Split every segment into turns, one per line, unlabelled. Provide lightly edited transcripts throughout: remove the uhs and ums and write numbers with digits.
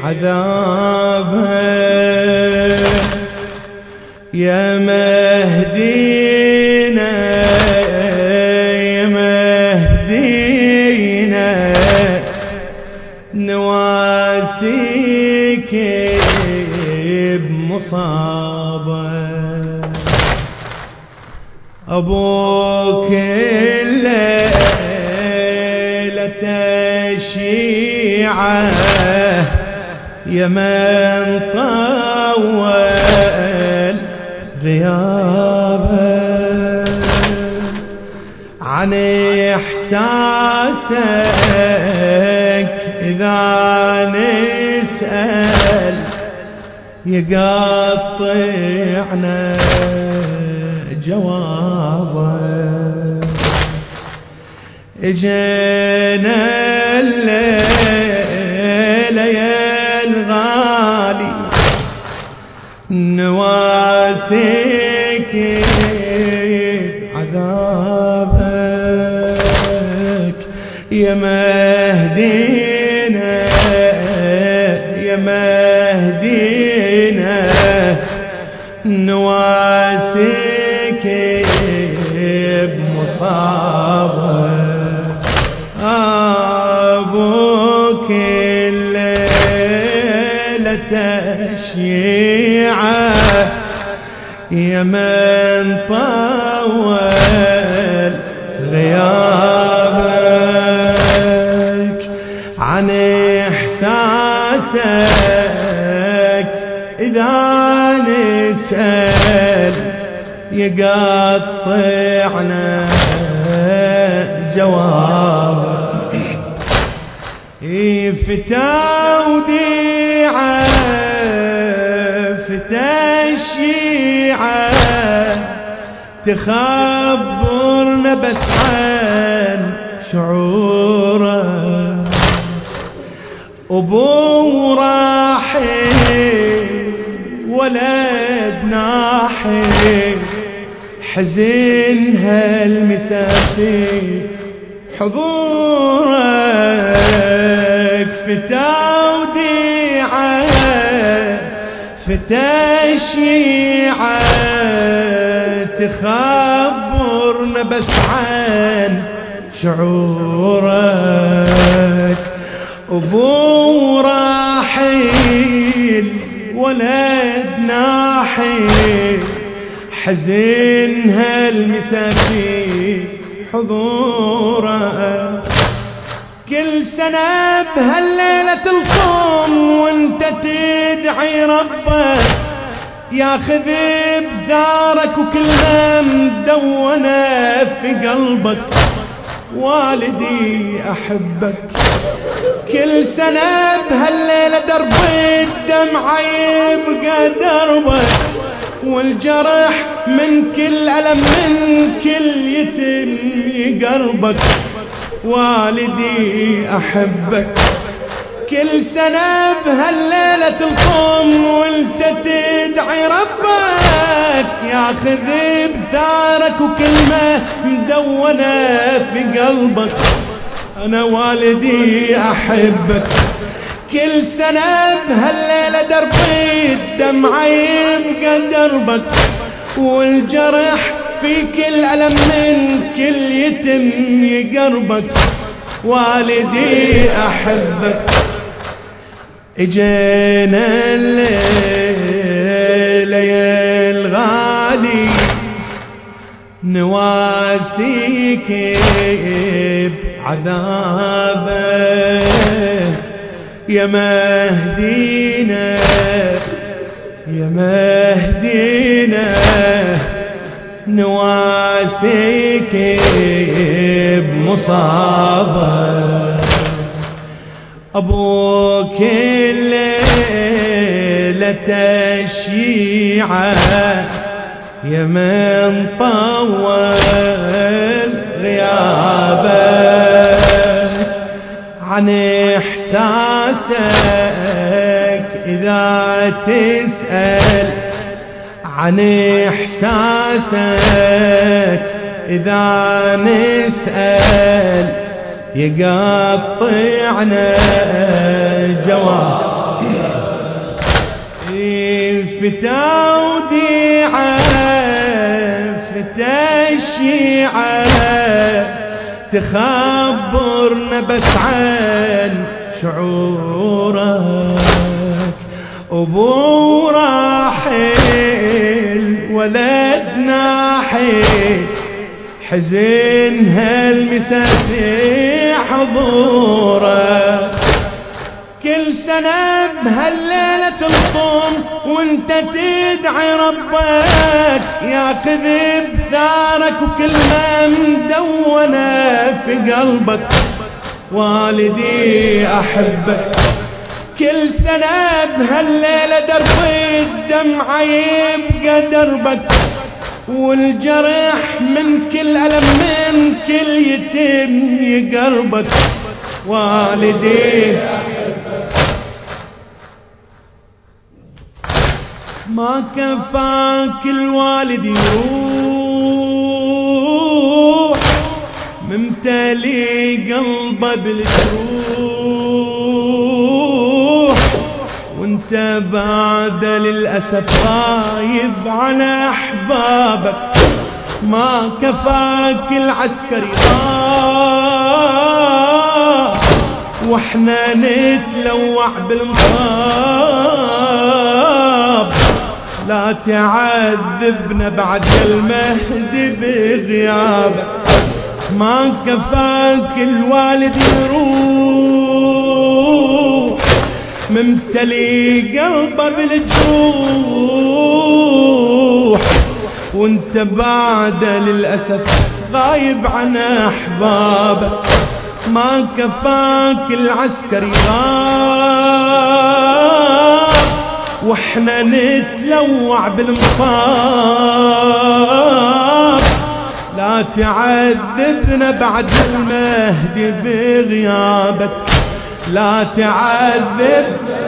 بعذابها يا مهدينا يا مهدينا نواسيك بمصابة أبوك الليلة الشيعة يا من طول غيابه عن إحساسك إذا نسأل يقطعنا جوابه اجينا الليلة يا الغالي نواسيك عذابك يا مهدينا يا مهدينا نواسيك بمصابة أبوك الليلة الشيعة يا من طول غيابك عن إحساسك إذا نسأل يقطعنا جواب فتا وديعة فتا الشيعة تخبرنا بس عن شعوره أبو راحل ولد ناحل حزن هالمسافر حضورك فتا وديعة فتا الشيعة تخبرنا بس عن شعورك أبو راحل ولد ناحل حزن هالمسافر حضورك كل سنة بهالليلة تلقم وانت تدعي ربك ياخذ بدارك وكلها مدونة في قلبك والدي أحبك كل سنة بهالليلة درب الدمعة يبقى دربك والجرح من كل ألم من كل يتم يقربك والدي أحبك كل سنة بهالليلة تلقم وانت تدعي ربك ياخذ بثارك وكلمة مدونة في قلبك أنا والدي أحبك كل سنة بهالليلة دربي الدمعة يبقى دربك والجرح في كل ألم من كل يتم يقربك والدي أحبك اجينا الليلة يا الغالي نواسيك بعذابك يا مهدينا يا مهدينا نواسيك بمصابة أبوك الليلة الشيعة يا من طول غيابك عن إحساسك إذا تسأل عن إحساسك إذا نسأل يقطعنا جواب فتا وديعة فتا الشيعة تخبرنا بس عن شعورك. أبو راحل ولدنا حيل حزن هالمسافة حضورك. كل سنة بهالليلة تلطم وانت تدعي ربك ياخذ بثارك وكلمة مدونة في قلبك والدي أحبك. كل سنة بهالليلة درب الدمعة يبقى دربك والجرح من كل ألم من كل يتم يقربك والدي. ما كفاك الوالد يروح ممتلي قلبه بالجروح وانت بعد للأسف غايب على أحبابك. ما كفاك العسكري واحنا نتلوع بالمصاب. لا تعذبنا بعد المهد بغيابك. ما كفاك الوالد يروح ممتلي قلبه بالجروح وانت بعد للأسف غايب عن أحبابك. ما كفاك العسكري واحنا نتلوع بالمصاب. لا تعذبنا بعد المهد بغيابك. لا تعذبنا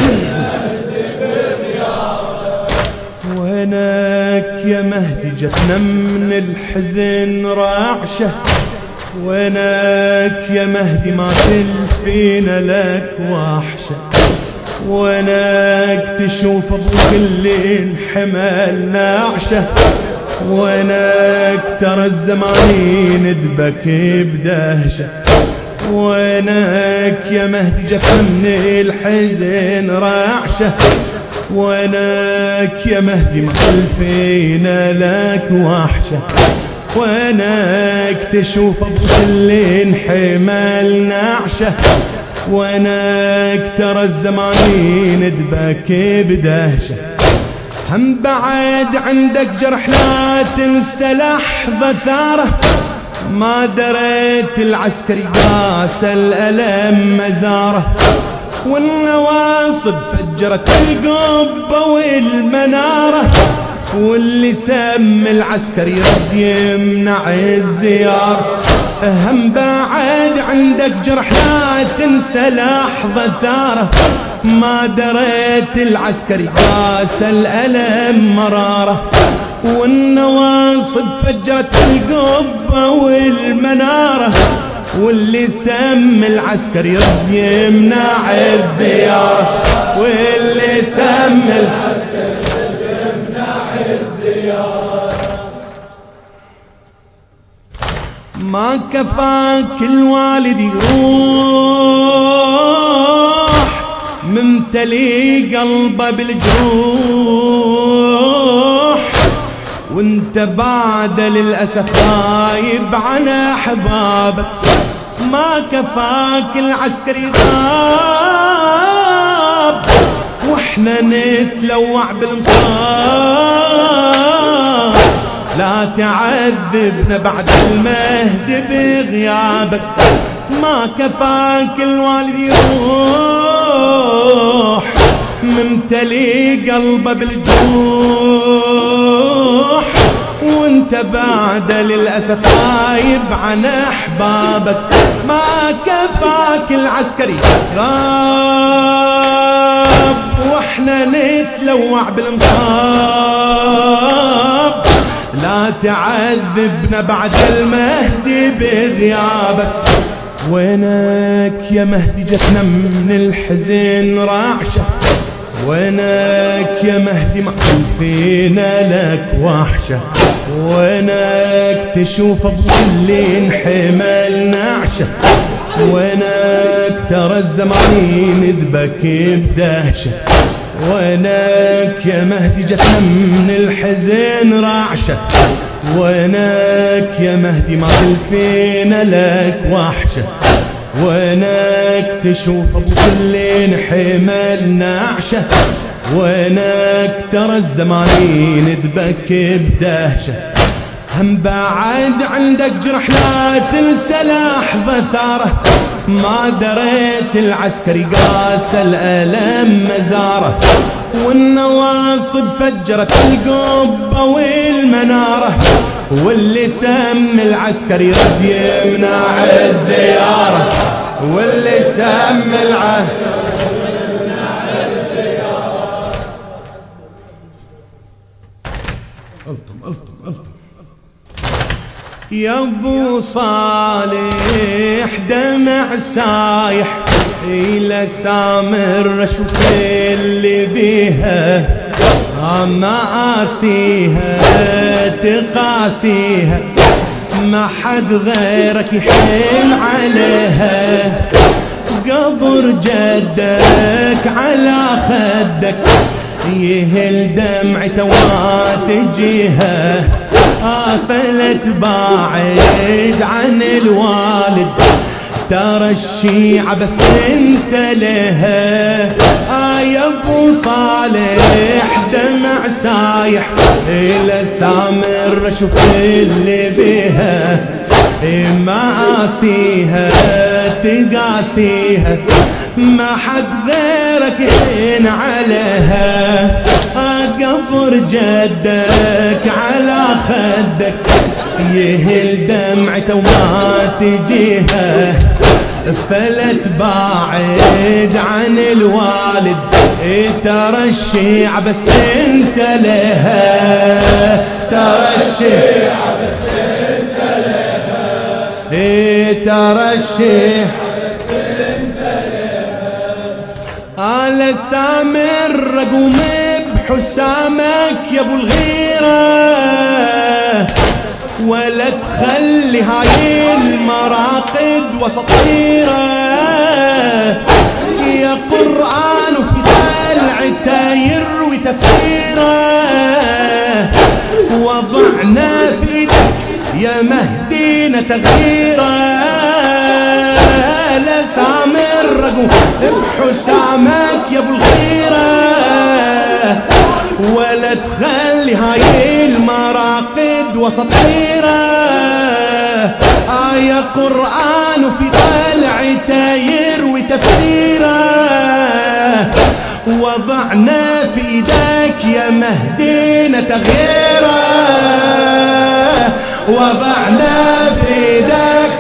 وينك يا مهدي جتنا من الحزن راعشة. وينك يا مهدي ما تلفينا لك وحشة. وينك تشوف ابوك اللي انحمل نعشه. وينك ترى الزمان ندبك بدهشة. وينك يا مهدي جفنا من الحزن راعشة. وينك يا مهدي ما تلفينا لك وحشة. وينك تشوف ابوك اللي انحمل نعشه. وينك ترى الزمان ندبك بدهشة. هم بعد عندك جرح لا تنسى لحظة ثاره. ما دريت العسكري قاس الألم مزاره والنواصب فجرت القبة والمنارة واللي سم العسكري رد يمنع الزيارة. هم بعد عندك جرح لا تنسى لحظة ثاره. ما دريت العسكري قاس الألم مرارة والنواصب فجرت القبة والمنارة واللي سم العسكري رد يمنع الزيارة. واللي سم العسكري رد يمنع الزيارة. ما كفاك الوالد يروح ممتلي قلبه بالجروح وانت بعد للأسف غايب عن أحبابك. ما كفاك العسكري غاب واحنا نتلوع بالمصاب. لا تعذبنا بعد المهد بغيابك. ما كفاك الوالد يروح ممتلي قلبه بالجروح وانت بعد للأسف غايب عن أحبابك. ما كفاك العسكري غاب واحنا نتلوع بالمصاب. لا تعذبنا بعد المهدي بغيابك. وينك يا مهدي جتنا من الحزن راعشة. وينك يا مهدي ما فينا لك وحشة، وينك تشوف بظل انحمل نعشة، وينك ترى الزمان يذبك بدهشة، وينك يا مهدي جتنا من الحزن رعشة، وينك يا مهدي ما فينا لك وحشة، وينك تشوف بظل انحمل نعشة، وينك ترى الزمان يذبك بدهشة. هم بعد عندك جرح لا تنسى لحظة ثاره، ما دريت العسكري قاس الألم مزاره، والنواصب فجرت القبة والمنارة، واللي سم العسكري رد يمنع الزيارة، واللي سم العسكري يا ابو صالح دمع سايح الى سامر اشوف اللي بيها ما اسيها تقاسيها، ما حد غيرك يحن عليها، قبر جدك على خدك يهل دمعته وتجيها، فلت باعد عن الوالد ترى الشيعة بس انت لها، يا ابو صالح دمع سايح الى سامر اشوف اللي بيها ما اسيها تقاسيها، ما حد غيرك يحن عليها، قبر جدك على خدك يهل دمعته وما تجيها، فلت باعد عن الوالد ترى الشيعة بس انت لها، ترى الشيعة بس انت لها، ترى الشيعة على سامر رقوم بحسامك يا ابو الغيرة، ولا تخلي هاي المراقد وسطيرة، يا قرآن في دلعته يروي تفسيره، وضعنا في ايدك يا مهدينا تغييره، لا سامر رقوم بحسامك يا ابو الغيرة، ولا تخلي هاي المراقد وسطيرة، يا قرآن في طلعته يروي تفسيره، وضعنا في ايدك يا مهدينا تغييره، وضعنا في ايدك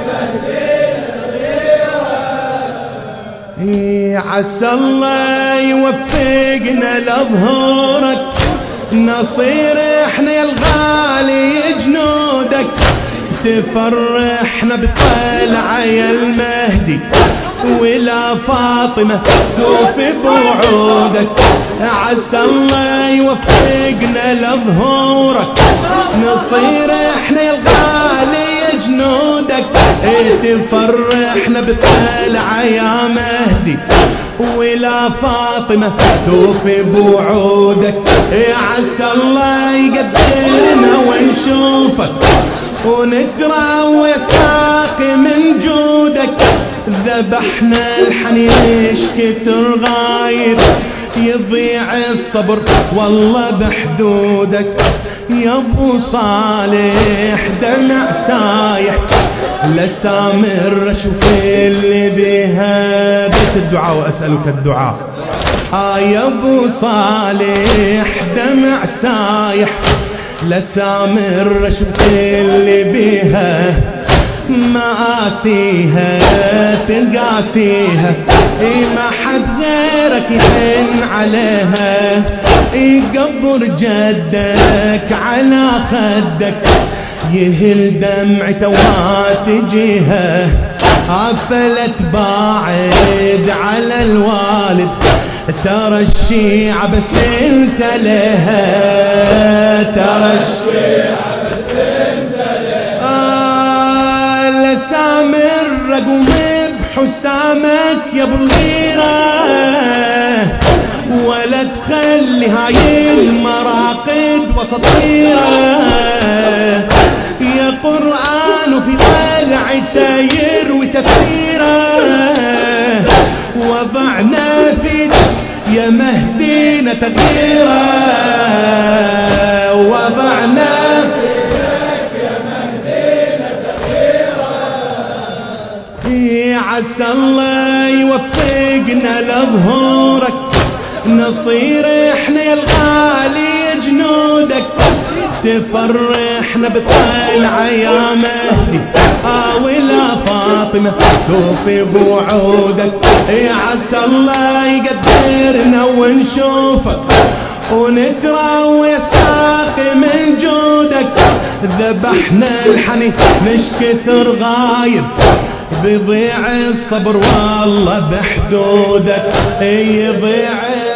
عسى الله يوفقنا لظهورك، نصير احنا يا الغالي جنودك، تفرحنا بطلعة يا المهدي ولا فاطمة توفي بوعودك، عسى الله يوفقنا لظهورك، نصير احنا يا الغالي جنودك، تفرحنا بطلعة يا مهدي ولا فاطمة توفي بوعودك، عسى الله يقدرنا ونشوفك ونترى ويساقي من جودك، ذبحنا الحنين كتر غايب يضيع الصبر والله بحدودك، يا ابو صالح دمع سايح لسامر اشوف اللي بها، بيت الدعاء واسألك الدعاء، يا ابو صالح دمع سايح لسامر اشوف اللي بها ما آسيها تقاسيها، ما حد غيرك يحن عليها، قبر جدك على خدك يهل دمعته وما تجيها، فلت باعد على الوالد ترى الشيعة بس انت لها، ترى الشيعة بس انت لها. لا تامر رقم بحسامك يا ابو الغيرة، ولا تخلي هاي المراقد وسطيرة. يا قرآن وفي طلع ساير وتفسيره، وضعنا في يا مهدينا تغييره، وضعنا يا مهدينا تغييره. عسى الله يوفقنا لظهورك، نصير احنا يا الغالي جنودك، تفرحنا بطلعة يا مهدي ولا فاطمة توفي بوعودك. عسى الله يقدرنا ونشوفك ونتراوي ساقي من جودك. ذبحنا الحني مش كثر غايب، بيضيع الصبر والله بحدودك، يضيع